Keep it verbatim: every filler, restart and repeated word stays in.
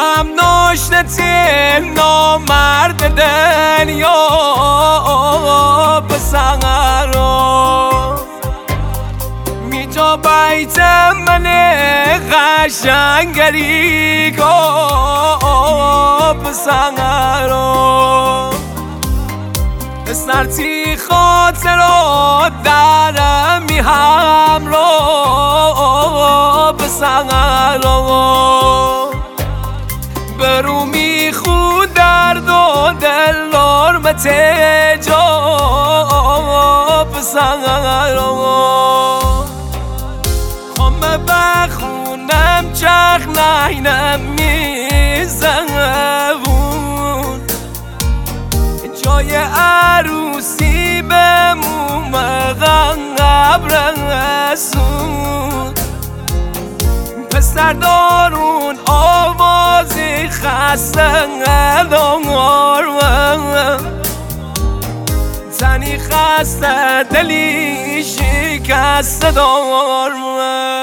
هم ناشنتی نامرد دنیا بسنگرو میجا بیت من قشنگری گو بسنگرو سرتی خاطر و درمی هم رو بسنگرو برو میخود درد و دل نرمت جا بسنگرو خمه بخونم چخ نینم میزنم جای عروسی به مومغن قبر رسول پسر دارون آوازی خسته ندار زنی خسته دلی شکسته دار